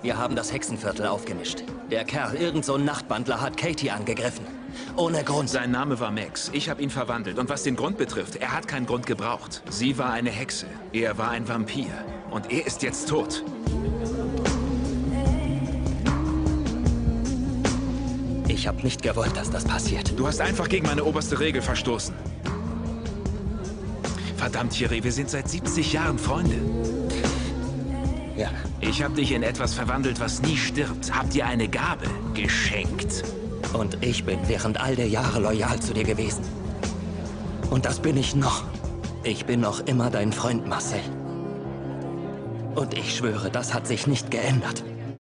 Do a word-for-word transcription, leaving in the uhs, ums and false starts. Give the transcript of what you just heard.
Wir haben das Hexenviertel aufgemischt. Der Kerl, irgend so ein Nachtwandler, hat Katie angegriffen. Ohne Grund. Sein Name war Max. Ich habe ihn verwandelt. Und was den Grund betrifft, er hat keinen Grund gebraucht. Sie war eine Hexe. Er war ein Vampir. Und er ist jetzt tot. Ich habe nicht gewollt, dass das passiert. Du hast einfach gegen meine oberste Regel verstoßen. Verdammt, Thierry, wir sind seit siebzig Jahren Freunde. Ja. Ich habe dich in etwas verwandelt, was nie stirbt. Hab dir eine Gabe geschenkt. Und ich bin während all der Jahre loyal zu dir gewesen. Und das bin ich noch. Ich bin noch immer dein Freund, Marcel. Und ich schwöre, das hat sich nicht geändert.